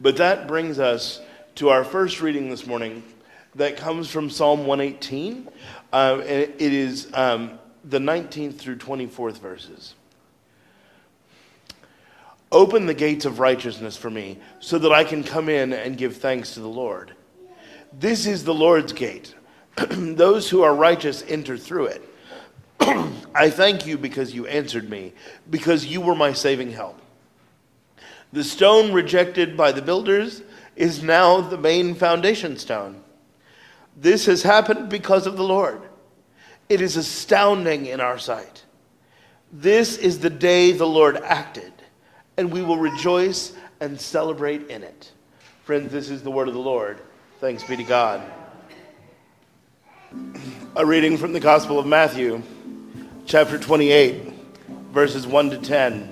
But that brings us to our first reading this morning that comes from Psalm 118. And it is the 19th through 24th verses. Open the gates of righteousness for me, so that I can come in and give thanks to the Lord. This is the Lord's gate. Those who are righteous enter through it. I thank you because you answered me, because you were my saving help. The stone rejected by the builders is now the main foundation stone. This has happened because of the Lord. It is astounding in our sight. This is the day the Lord acted, and we will rejoice and celebrate in it. Friends, this is the word of the Lord. Thanks be to God. A reading from the Gospel of Matthew, chapter 28, verses 1 to 10.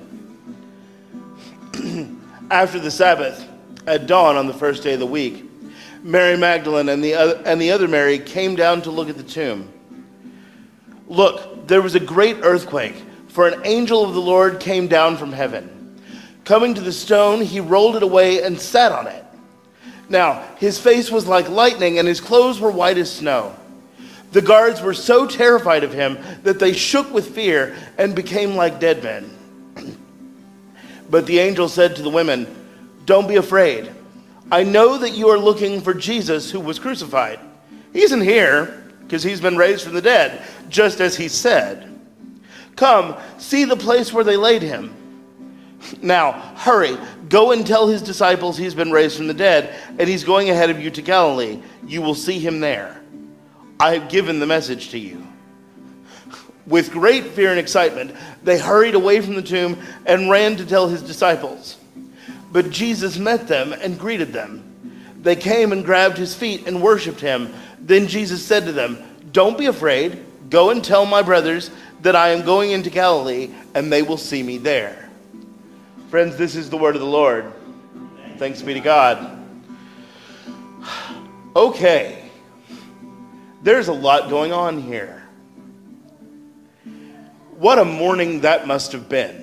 After the Sabbath, at dawn on the first day of the week, Mary Magdalene and the other Mary came down to look at the tomb. Look, there was a great earthquake, for an angel of the Lord came down from heaven. Coming to the stone, he rolled it away and sat on it. Now, his face was like lightning, and his clothes were white as snow. The guards were so terrified of him that they shook with fear and became like dead men. But the angel said to the women, "Don't be afraid. I know that you are looking for Jesus who was crucified. He isn't here, because he's been raised from the dead, just as he said. Come, see the place where they laid him. Now, hurry, go and tell his disciples he's been raised from the dead, and he's going ahead of you to Galilee. You will see him there. I have given the message to you." With great fear and excitement, they hurried away from the tomb and ran to tell his disciples. But Jesus met them and greeted them. They came and grabbed his feet and worshipped him. Then Jesus said to them, "Don't be afraid. Go and tell my brothers that I am going into Galilee, and they will see me there." Friends, this is the word of the Lord. Thanks be to God. Okay. There's a lot going on here. What a morning that must have been.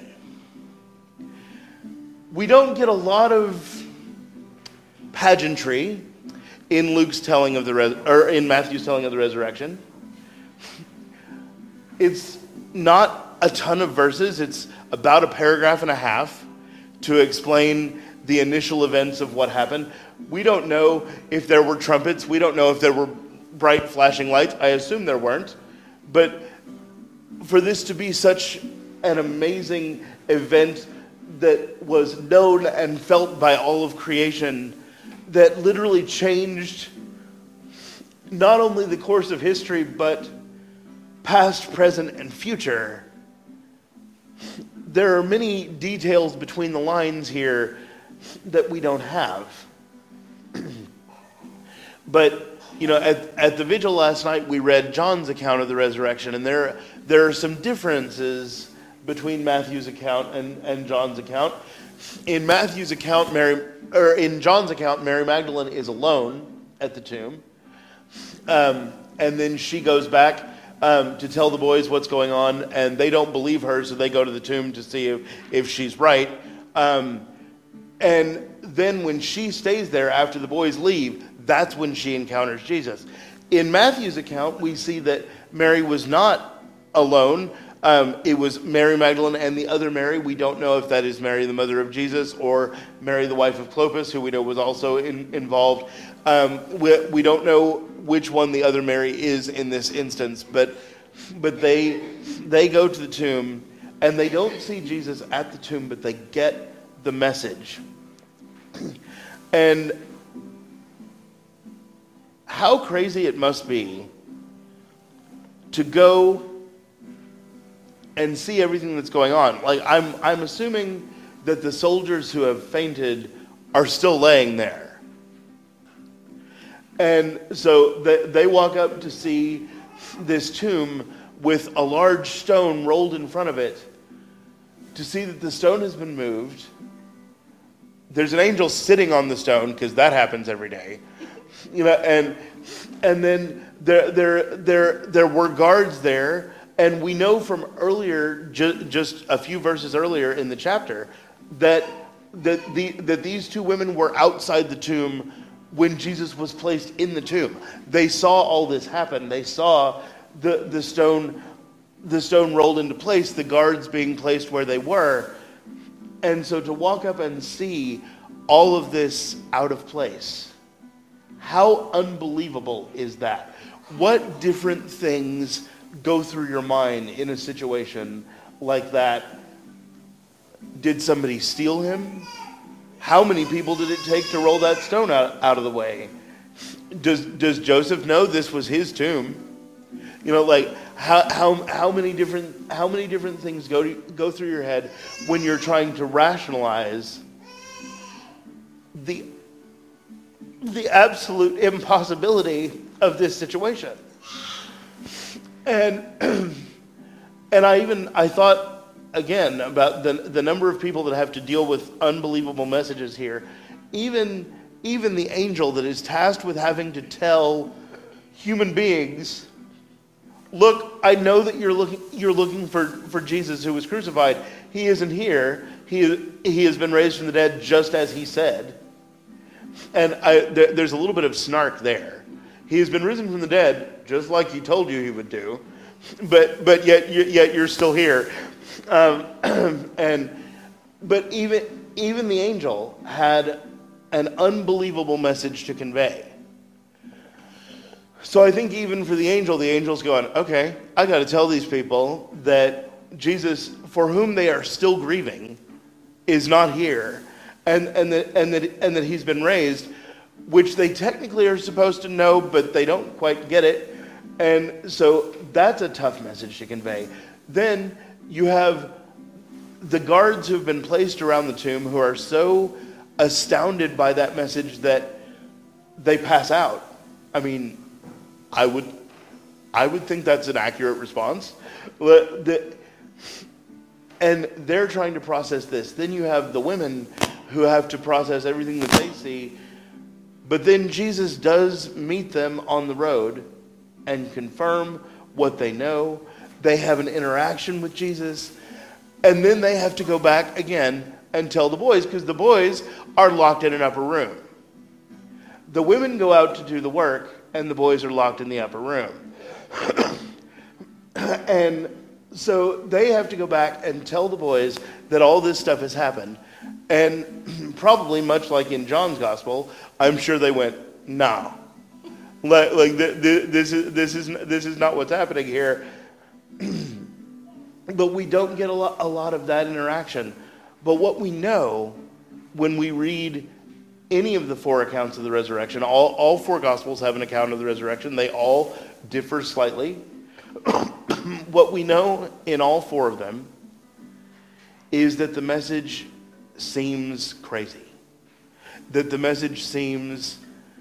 We don't get a lot of pageantry in Luke's telling of in Matthew's telling of the resurrection. It's not a ton of verses. It's about a paragraph and a half to explain the initial events of what happened. We don't know if there were trumpets. We don't know if there were bright flashing lights. I assume there weren't. But for this to be such an amazing event that was known and felt by all of creation, that literally changed not only the course of history, but past, present, and future. There are many details between the lines here that we don't have. But you know, at the vigil last night, we read John's account of the resurrection, and there are some differences between Matthew's account and John's account. In Matthew's account, in John's account, Mary Magdalene is alone at the tomb, and then she goes back to tell the boys what's going on, and they don't believe her, so they go to the tomb to see if she's right. And then when she stays there after the boys leave, that's when she encounters Jesus. In Matthew's account, we see that Mary was not alone. It was Mary Magdalene and the other Mary. We don't know if that is Mary, the mother of Jesus, or Mary, the wife of Clopas, who we know was also involved. We don't know which one the other Mary is in this instance, but they go to the tomb, and they don't see Jesus at the tomb, but they get the message. And how crazy it must be to go and see everything that's going on. Like, I'm assuming that the soldiers who have fainted are still laying there. And so they walk up to see this tomb with a large stone rolled in front of it, to see that the stone has been moved. There's an angel sitting on the stone, because that happens every day. You know, and then there were guards there, and we know from earlier, just a few verses earlier in the chapter, that that these two women were outside the tomb when Jesus was placed in the tomb. They saw all this happen. They saw the stone rolled into place, the guards being placed where they were. And so to walk up and see all of this out of place, how unbelievable is that? What different things go through your mind in a situation like that? Did somebody steal him? How many people did it take to roll that stone out of the way? Does Joseph know this was his tomb? You know, like how many different things go through your head when you're trying to rationalize the absolute impossibility of this situation. And I thought again about the number of people that have to deal with unbelievable messages here. Even the angel that is tasked with having to tell human beings, look, I know that you're looking for Jesus who was crucified. He isn't here. He has been raised from the dead just as he said. And there's a little bit of snark there. He has been risen from the dead just like he told you he would do, but yet you're still here. But even the angel had an unbelievable message to convey. So I think even for the angel's going, okay, I got to tell these people that Jesus, for whom they are still grieving, is not here, and that he's been raised, which they technically are supposed to know, but they don't quite get it. And so that's a tough message to convey. Then you have the guards who've been placed around the tomb who are so astounded by that message that they pass out. I mean, I would think that's an accurate response. And they're trying to process this. Then you have the women who have to process everything that they see. But then Jesus does meet them on the road and confirm what they know. They have an interaction with Jesus. And then they have to go back again and tell the boys, because the boys are locked in an upper room. The women go out to do the work, and the boys are locked in the upper room. And so they have to go back and tell the boys that all this stuff has happened. And probably much like in John's gospel, I'm sure they went, no. This is not what's happening here. But we don't get a lot of that interaction. But what we know when we read any of the four accounts of the resurrection, all four gospels have an account of the resurrection. They all differ slightly. What we know in all four of them is that the message seems crazy. That the message seems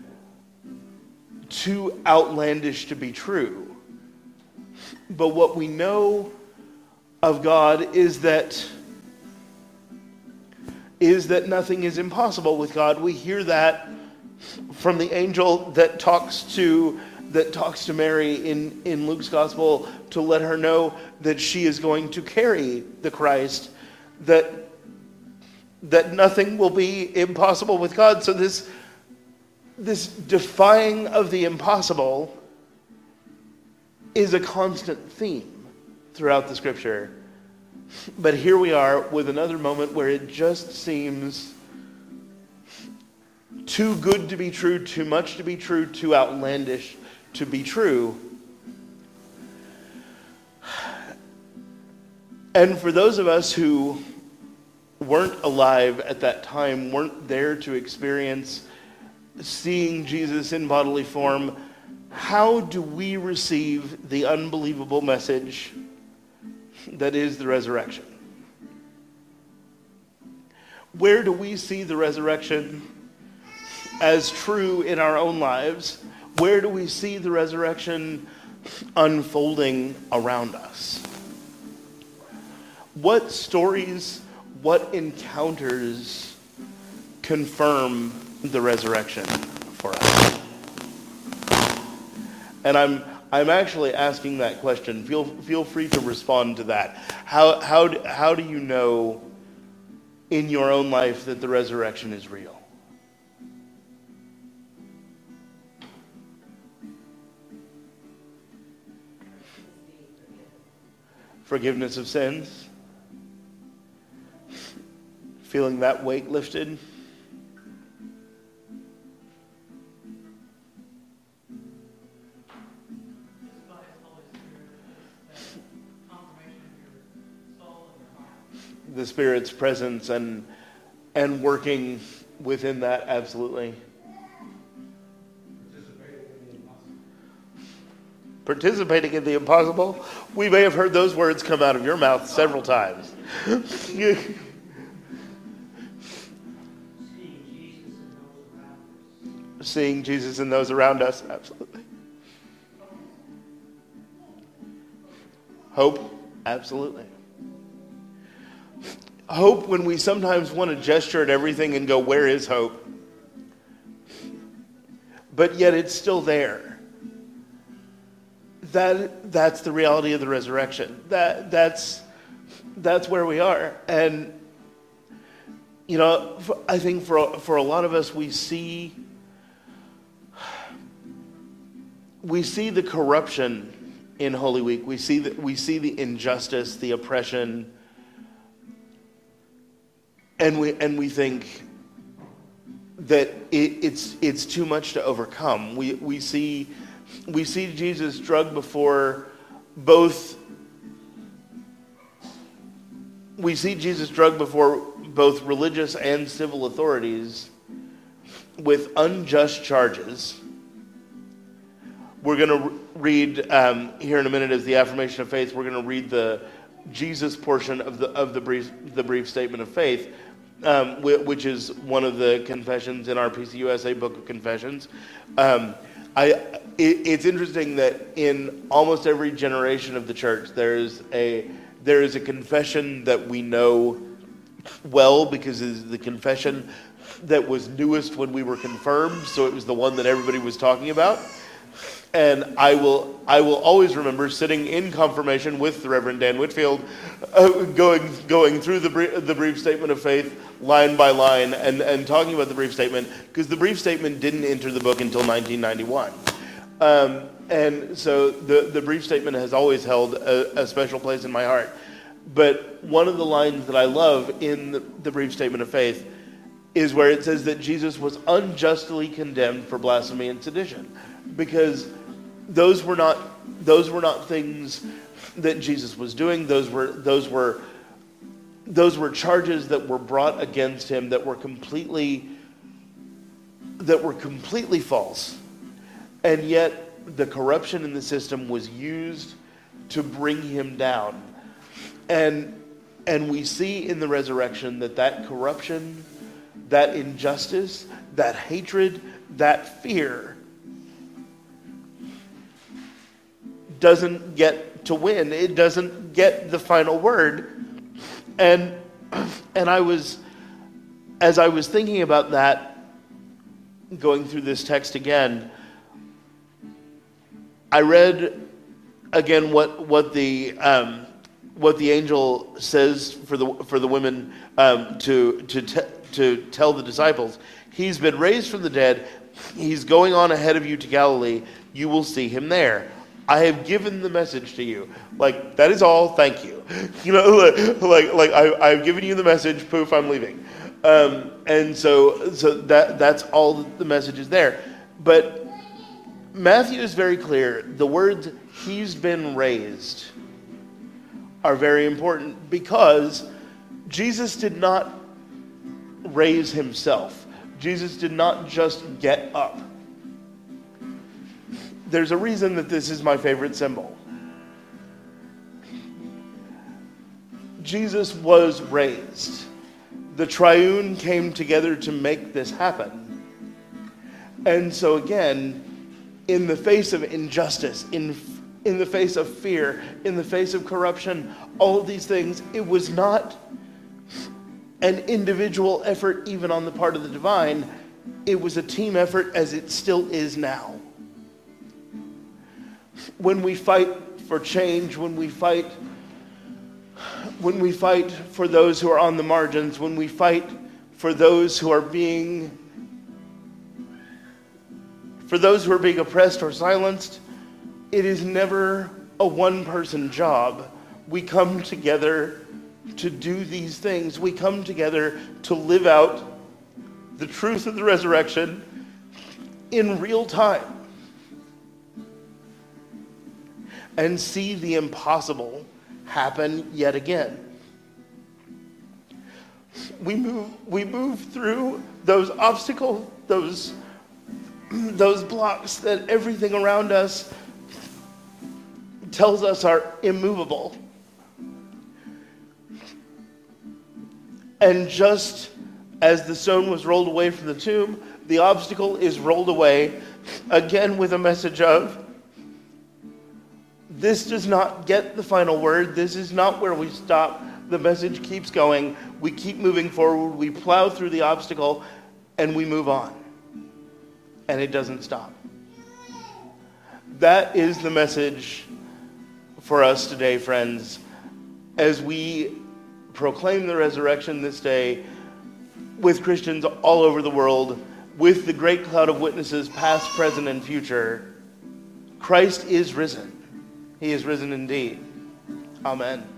too outlandish to be true. But what we know of God is that nothing is impossible with God. We hear that from the angel that talks to Mary in Luke's gospel to let her know that she is going to carry the Christ, that nothing will be impossible with God. So this defying of the impossible is a constant theme throughout the scripture. But here we are with another moment where it just seems too good to be true, too much to be true, too outlandish to be true. And for those of us who weren't alive at that time, weren't there to experience seeing Jesus in bodily form, how do we receive the unbelievable message that is the resurrection? Where do we see the resurrection as true in our own lives? Where do we see the resurrection unfolding around us? What stories, what encounters confirm the resurrection for us? And I'm actually asking that question. Feel free to respond to that. How do you know in your own life that the resurrection is real? Forgiveness of sins? Feeling that weight lifted? The Spirit's presence and working within that, absolutely. Participating in the impossible. We may have heard those words come out of your mouth several times. Seeing Jesus in those around us, absolutely. Hope, absolutely. Hope when we sometimes want to gesture at everything and go, where is hope? But yet it's still there. That's the reality of the resurrection. That's where we are. And, you know, I think for a lot of us, we see the corruption in Holy Week. We see the injustice, the oppression, and we think that it's too much to overcome. We see Jesus drug before both. We see Jesus drug before both religious and civil authorities with unjust charges. We're going to read here in a minute as the affirmation of faith. We're going to read the Jesus portion of the brief statement of faith, which is one of the confessions in our PCUSA Book of Confessions. It's interesting that in almost every generation of the church, there is a confession that we know well because it is the confession that was newest when we were confirmed, so it was the one that everybody was talking about. And I will always remember sitting in confirmation with the Reverend Dan Whitfield, going through the brief statement of faith line by line and talking about the brief statement, because the brief statement didn't enter the book until 1991. And so the brief statement has always held a special place in my heart. But one of the lines that I love in the brief statement of faith is where it says that Jesus was unjustly condemned for blasphemy and sedition, because those were not things that Jesus was doing. Those were charges that were brought against him that were completely false. And yet the corruption in the system was used to bring him down. And we see in the resurrection that corruption, that injustice, that hatred, that fear doesn't get to win. It doesn't get the final word. And as I was thinking about that, going through this text again, I read again what the angel says for the women to tell the disciples. He's been raised from the dead. He's going on ahead of you to Galilee. You will see him there. I have given the message to you. Like, that is all. Thank you. You know, like I've given you the message. Poof, I'm leaving. And so that's all the message is there. But Matthew is very clear. The words "he's been raised" are very important, because Jesus did not raise himself. Jesus did not just get up. There's a reason that this is my favorite symbol. Jesus was raised. The triune came together to make this happen. And so again, in the face of injustice, in the face of fear, in the face of corruption, all of these things, it was not an individual effort even on the part of the divine. It was a team effort, as it still is now. When we fight for change, when we fight when we fight for those who are on the margins, when we fight for those who are being oppressed or silenced, it is never a one-person job. We come together to do these things. We come together to live out the truth of the resurrection in real time and see the impossible happen yet again. We move through those obstacles, those blocks that everything around us tells us are immovable. And just as the stone was rolled away from the tomb, the obstacle is rolled away again with a message of, this does not get the final word. This is not where we stop. The message keeps going. We keep moving forward. We plow through the obstacle and we move on. And it doesn't stop. That is the message for us today, friends, as we proclaim the resurrection this day with Christians all over the world, with the great cloud of witnesses, past, present, and future. Christ is risen. He is risen indeed. Amen.